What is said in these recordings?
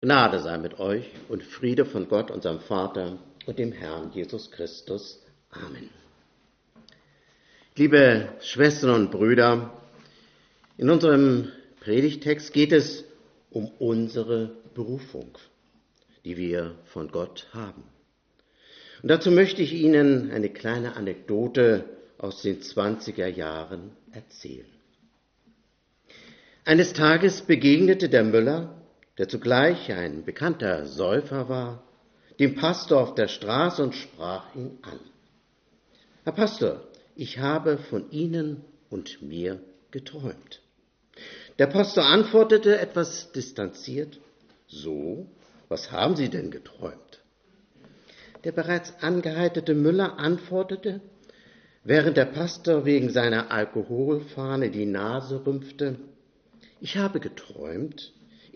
Gnade sei mit euch und Friede von Gott, unserem Vater und dem Herrn Jesus Christus. Amen. Liebe Schwestern und Brüder, in unserem Predigtext geht es um unsere Berufung, die wir von Gott haben. Und dazu möchte ich Ihnen eine kleine Anekdote aus den 20er Jahren erzählen. Eines Tages begegnete der Müller, der zugleich ein bekannter Säufer war, dem Pastor auf der Straße und sprach ihn an. Herr Pastor, ich habe von Ihnen und mir geträumt. Der Pastor antwortete etwas distanziert, so, was haben Sie denn geträumt? Der bereits angeheiterte Müller antwortete, während der Pastor wegen seiner Alkoholfahne die Nase rümpfte, ich habe geträumt,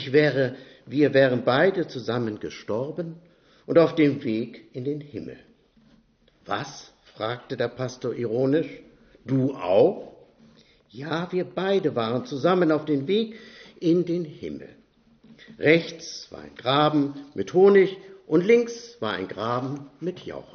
wir wären beide zusammen gestorben und auf dem Weg in den Himmel. Was? Fragte der Pastor ironisch. Du auch? Ja, wir beide waren zusammen auf dem Weg in den Himmel. Rechts war ein Graben mit Honig und links war ein Graben mit Jauche.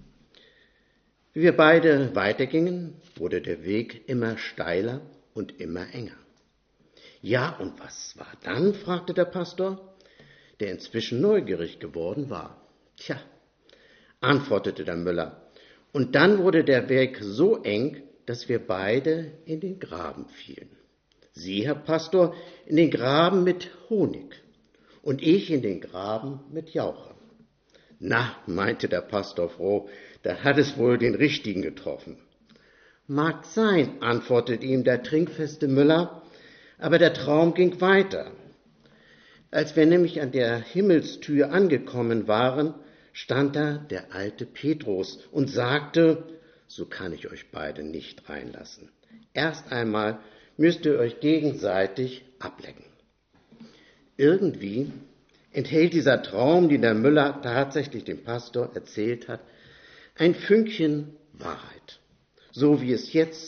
Wie wir beide weitergingen, wurde der Weg immer steiler und immer enger. Ja, und was war dann? Fragte der Pastor, der inzwischen neugierig geworden war. Tja, antwortete der Müller, und dann wurde der Weg so eng, dass wir beide in den Graben fielen. Sie, Herr Pastor, in den Graben mit Honig und ich in den Graben mit Jauche. Na, meinte der Pastor froh, da hat es wohl den Richtigen getroffen. Mag sein, antwortete ihm der trinkfeste Müller, aber der Traum ging weiter. Als wir nämlich an der Himmelstür angekommen waren, stand da der alte Petrus und sagte, so kann ich euch beide nicht reinlassen. Erst einmal müsst ihr euch gegenseitig ablecken. Irgendwie enthält dieser Traum, den der Müller tatsächlich dem Pastor erzählt hat, ein Fünkchen Wahrheit. So wie sie jetzt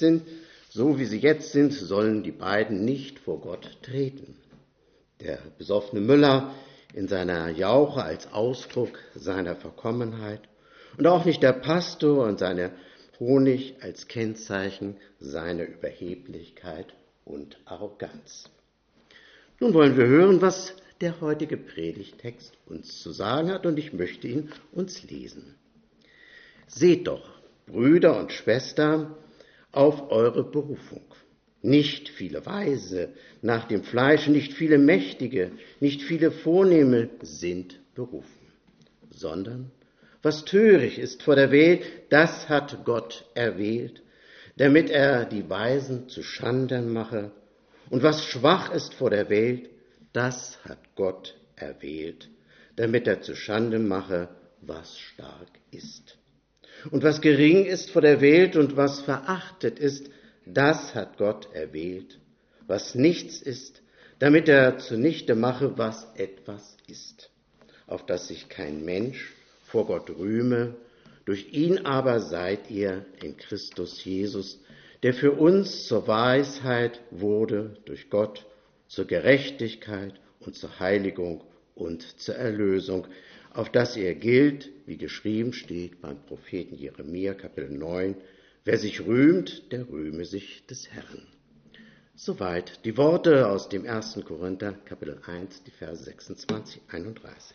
sind, sollen die beiden nicht vor Gott treten. Der besoffene Müller in seiner Jauche als Ausdruck seiner Verkommenheit und auch nicht der Pastor und seine Honig als Kennzeichen seiner Überheblichkeit und Arroganz. Nun wollen wir hören, was der heutige Predigtext uns zu sagen hat, und ich möchte ihn uns lesen. Seht doch, Brüder und Schwestern, auf eure Berufung. Nicht viele Weise nach dem Fleisch, nicht viele Mächtige, nicht viele Vornehme sind berufen, sondern was töricht ist vor der Welt, das hat Gott erwählt, damit er die Weisen zu Schanden mache. Und was schwach ist vor der Welt, das hat Gott erwählt, damit er zu Schande mache, was stark ist. Und was gering ist vor der Welt und was verachtet ist, das hat Gott erwählt, was nichts ist, damit er zunichte mache, was etwas ist, auf dass sich kein Mensch vor Gott rühme. Durch ihn aber seid ihr in Christus Jesus, der für uns zur Weisheit wurde durch Gott, zur Gerechtigkeit und zur Heiligung und zur Erlösung, auf das ihr gilt, wie geschrieben steht beim Propheten Jeremia, Kapitel 9, wer sich rühmt, der rühme sich des Herrn. Soweit die Worte aus dem 1. Korinther, Kapitel 1, die Verse 26, 31.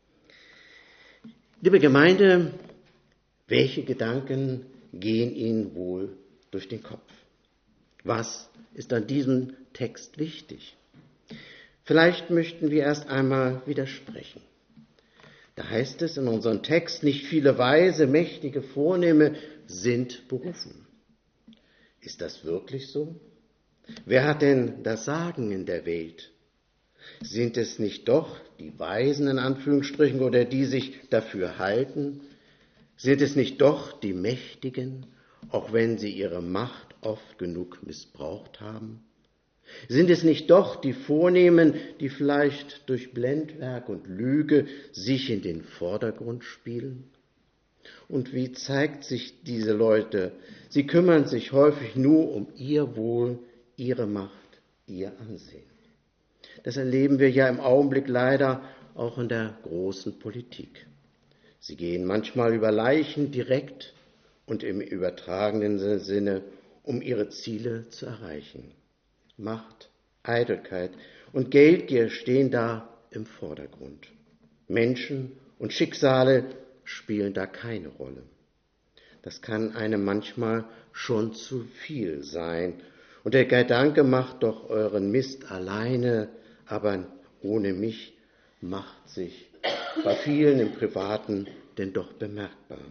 Liebe Gemeinde, welche Gedanken gehen Ihnen wohl durch den Kopf? Was ist an diesem Text wichtig? Vielleicht möchten wir erst einmal widersprechen. Da heißt es in unserem Text, nicht viele Weise, mächtige, Vornehme sind berufen. Ist das wirklich so? Wer hat denn das Sagen in der Welt? Sind es nicht doch die Weisen in Anführungsstrichen oder die sich dafür halten? Sind es nicht doch die Mächtigen, auch wenn sie ihre Macht oft genug missbraucht haben? Sind es nicht doch die Vornehmen, die vielleicht durch Blendwerk und Lüge sich in den Vordergrund spielen? Und wie zeigt sich diese Leute? Sie kümmern sich häufig nur um ihr Wohl, ihre Macht, ihr Ansehen. Das erleben wir ja im Augenblick leider auch in der großen Politik. Sie gehen manchmal über Leichen direkt und im übertragenen Sinne, um ihre Ziele zu erreichen. Macht, Eitelkeit und Geldgier stehen da im Vordergrund. Menschen und Schicksale spielen da keine Rolle. Das kann einem manchmal schon zu viel sein. Und der Gedanke, macht doch euren Mist alleine, aber ohne mich, macht sich bei vielen im Privaten denn doch bemerkbar.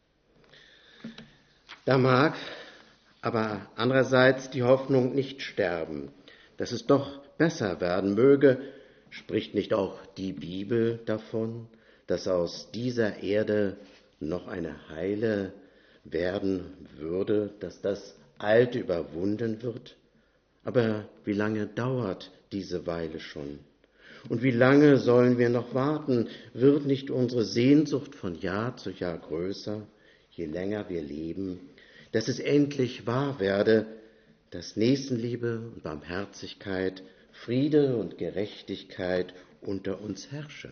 Da mag aber andererseits die Hoffnung nicht sterben, dass es doch besser werden möge. Spricht nicht auch die Bibel davon, dass aus dieser Erde noch eine heile werden würde, dass das Alte überwunden wird? Aber wie lange dauert diese Weile schon? Und wie lange sollen wir noch warten? Wird nicht unsere Sehnsucht von Jahr zu Jahr größer, je länger wir leben, dass es endlich wahr werde, dass Nächstenliebe und Barmherzigkeit, Friede und Gerechtigkeit unter uns herrsche?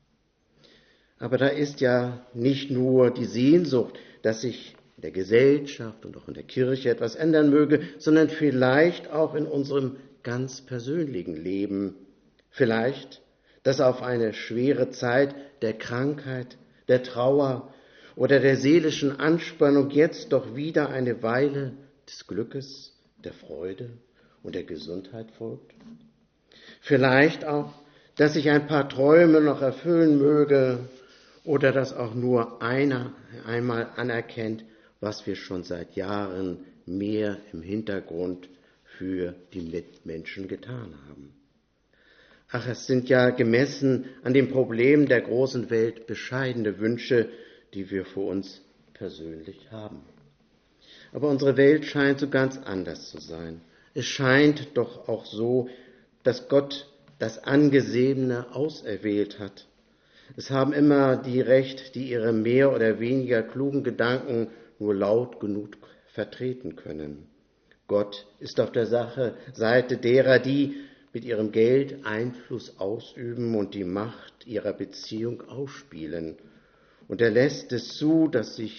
Aber da ist ja nicht nur die Sehnsucht, dass sich in der Gesellschaft und auch in der Kirche etwas ändern möge, sondern vielleicht auch in unserem ganz persönlichen Leben. Vielleicht, dass auf eine schwere Zeit der Krankheit, der Trauer oder der seelischen Anspannung jetzt doch wieder eine Weile des Glückes, der Freude und der Gesundheit folgt. Vielleicht auch, dass sich ein paar Träume noch erfüllen möge oder dass auch nur einer einmal anerkennt, was wir schon seit Jahren mehr im Hintergrund für die Mitmenschen getan haben. Ach, es sind ja gemessen an den Problemen der großen Welt bescheidene Wünsche, die wir für uns persönlich haben. Aber unsere Welt scheint so ganz anders zu sein. Es scheint doch auch so, dass Gott das Angesehene auserwählt hat. Es haben immer die Recht, die ihre mehr oder weniger klugen Gedanken nur laut genug vertreten können. Gott ist auf der Seite derer, die mit ihrem Geld Einfluss ausüben und die Macht ihrer Beziehung ausspielen. Und er lässt es zu, dass sie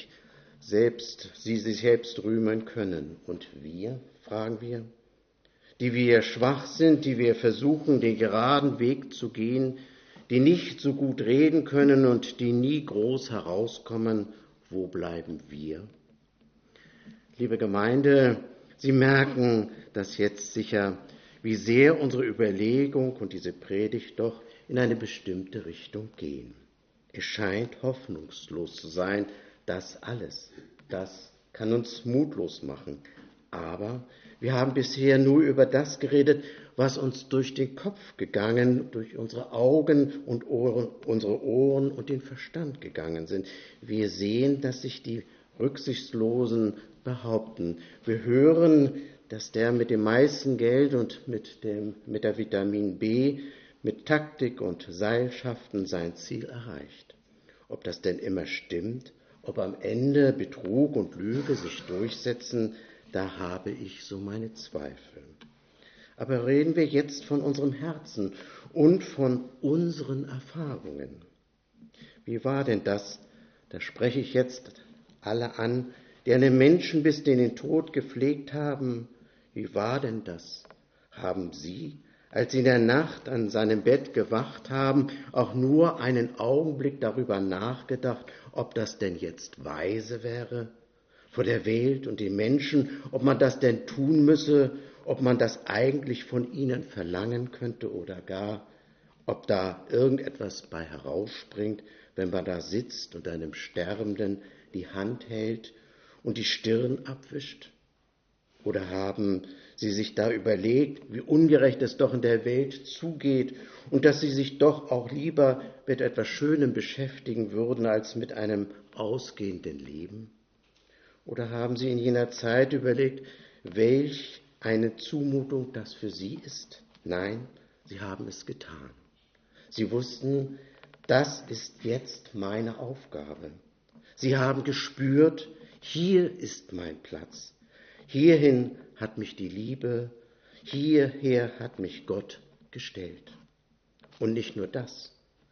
sich selbst rühmen können. Und wir, fragen wir, die wir schwach sind, die wir versuchen, den geraden Weg zu gehen, die nicht so gut reden können und die nie groß herauskommen, wo bleiben wir? Liebe Gemeinde, Sie merken das jetzt sicher, wie sehr unsere Überlegung und diese Predigt doch in eine bestimmte Richtung gehen. Es scheint hoffnungslos zu sein, das alles. Das kann uns mutlos machen. Aber wir haben bisher nur über das geredet, was uns durch den Kopf gegangen, durch unsere Augen und Ohren, unsere Ohren und den Verstand gegangen sind. Wir sehen, dass sich die Rücksichtslosen behaupten. Wir hören, dass der mit dem meisten Geld und mit der Vitamin B, mit Taktik und Seilschaften sein Ziel erreicht. Ob das denn immer stimmt, ob am Ende Betrug und Lüge sich durchsetzen, da habe ich so meine Zweifel. Aber reden wir jetzt von unserem Herzen und von unseren Erfahrungen. Wie war denn das? Da spreche ich jetzt alle an, die einen Menschen bis in den Tod gepflegt haben. Wie war denn das? Haben Sie, als Sie in der Nacht an seinem Bett gewacht haben, auch nur einen Augenblick darüber nachgedacht, ob das denn jetzt weise wäre? Vor der Welt und den Menschen, ob man das denn tun müsse, ob man das eigentlich von ihnen verlangen könnte oder gar, ob da irgendetwas bei herausspringt, wenn man da sitzt und einem Sterbenden die Hand hält und die Stirn abwischt? Oder haben Sie sich da überlegt, wie ungerecht es doch in der Welt zugeht und dass Sie sich doch auch lieber mit etwas Schönem beschäftigen würden, als mit einem ausgehenden Leben? Oder haben Sie in jener Zeit überlegt, welch eine Zumutung das für Sie ist? Nein, Sie haben es getan. Sie wussten, das ist jetzt meine Aufgabe. Sie haben gespürt, hier ist mein Platz. Hierhin hat mich die Liebe, hierher hat mich Gott gestellt. Und nicht nur das.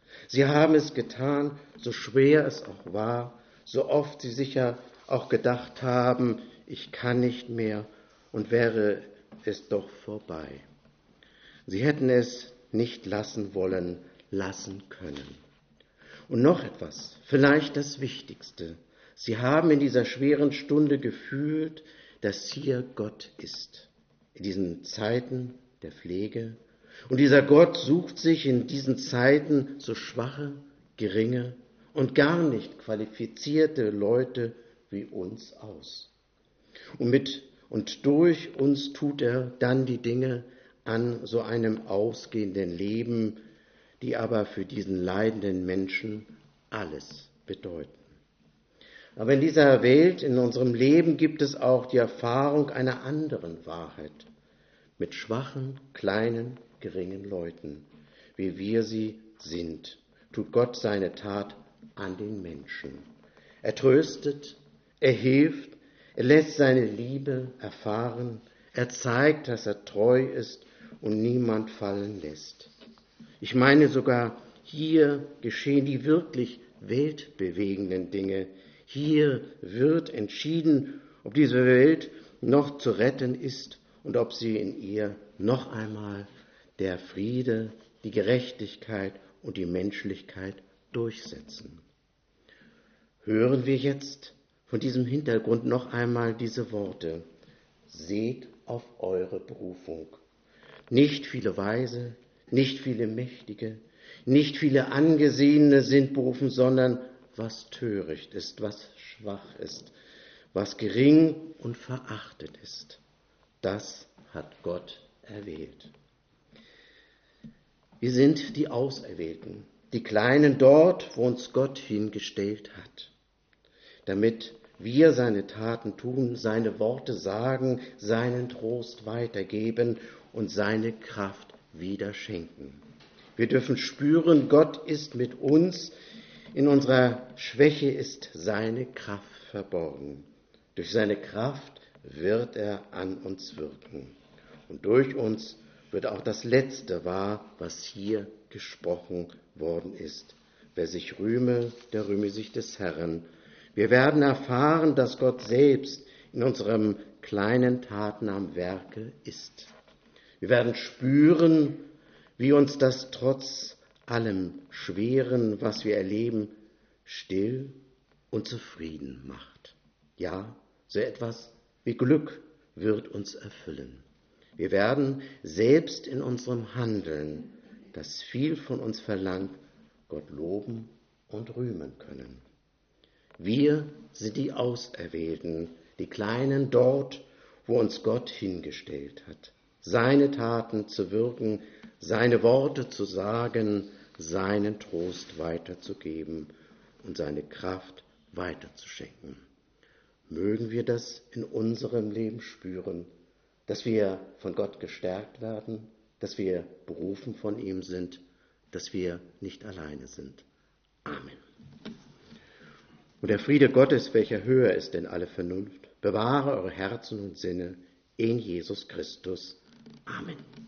Sie haben es getan, so schwer es auch war, so oft sie sicher auch gedacht haben, ich kann nicht mehr und wäre es doch vorbei. Sie hätten es nicht lassen wollen, lassen können. Und noch etwas, vielleicht das Wichtigste. Sie haben in dieser schweren Stunde gefühlt, dass hier Gott ist, in diesen Zeiten der Pflege. Und dieser Gott sucht sich in diesen Zeiten so schwache, geringe und gar nicht qualifizierte Leute wie uns aus. Und durch uns tut er dann die Dinge an so einem ausgehenden Leben, die aber für diesen leidenden Menschen alles bedeuten. Aber in dieser Welt, in unserem Leben gibt es auch die Erfahrung einer anderen Wahrheit. Mit schwachen, kleinen, geringen Leuten, wie wir sie sind, tut Gott seine Tat an den Menschen. Er tröstet, er hilft, er lässt seine Liebe erfahren, er zeigt, dass er treu ist und niemand fallen lässt. Ich meine sogar, hier geschehen die wirklich weltbewegenden Dinge. Hier wird entschieden, ob diese Welt noch zu retten ist und ob sie in ihr noch einmal der Friede, die Gerechtigkeit und die Menschlichkeit durchsetzen. Hören wir jetzt von diesem Hintergrund noch einmal diese Worte. Seht auf eure Berufung. Nicht viele Weise, nicht viele Mächtige, nicht viele Angesehene sind berufen, sondern was töricht ist, was schwach ist, was gering und verachtet ist. Das hat Gott erwählt. Wir sind die Auserwählten, die Kleinen dort, wo uns Gott hingestellt hat, damit wir seine Taten tun, seine Worte sagen, seinen Trost weitergeben und seine Kraft wieder schenken. Wir dürfen spüren, Gott ist mit uns, in unserer Schwäche ist seine Kraft verborgen. Durch seine Kraft wird er an uns wirken. Und durch uns wird auch das Letzte wahr, was hier gesprochen worden ist. Wer sich rühme, der rühme sich des Herrn. Wir werden erfahren, dass Gott selbst in unserem kleinen Taten am Werke ist. Wir werden spüren, wie uns das trotz allem Schweren, was wir erleben, still und zufrieden macht. Ja, so etwas wie Glück wird uns erfüllen. Wir werden selbst in unserem Handeln, das viel von uns verlangt, Gott loben und rühmen können. Wir sind die Auserwählten, die Kleinen dort, wo uns Gott hingestellt hat, seine Taten zu wirken, seine Worte zu sagen, seinen Trost weiterzugeben und seine Kraft weiterzuschenken. Mögen wir das in unserem Leben spüren, dass wir von Gott gestärkt werden, dass wir berufen von ihm sind, dass wir nicht alleine sind. Amen. Und der Friede Gottes, welcher höher ist denn alle Vernunft, bewahre eure Herzen und Sinne in Jesus Christus. Amen.